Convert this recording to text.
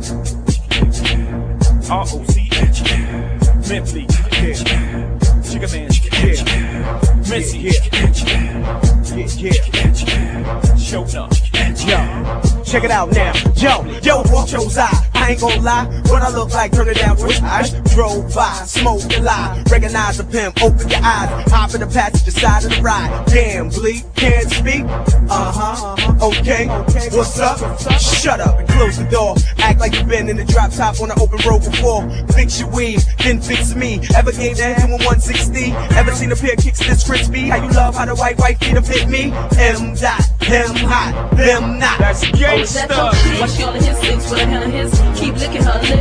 R-O-C-H, Mentally, yeah. Chica Man, yeah. Missy, yeah. Showing up, yo. Check it out now, yo, chose I ain't gon' lie, what I look like, turn it down, twitch. I drove by, smoked a lie, recognize the pimp, open your eyes, hop in the passenger side of the ride. Damn, bleak, can't speak. Okay, what's up? Shut up and close the door. Act like you've been in the drop top on the open road before. Fix your weave, then fix me. Ever gave that hand with 160? Ever seen a pair of kicks this crispy? How you love how the white feet have fit me? M dot, him hot, them not. That's gangsta. Watch all of his sticks with a hand of his. Keep licking her lips.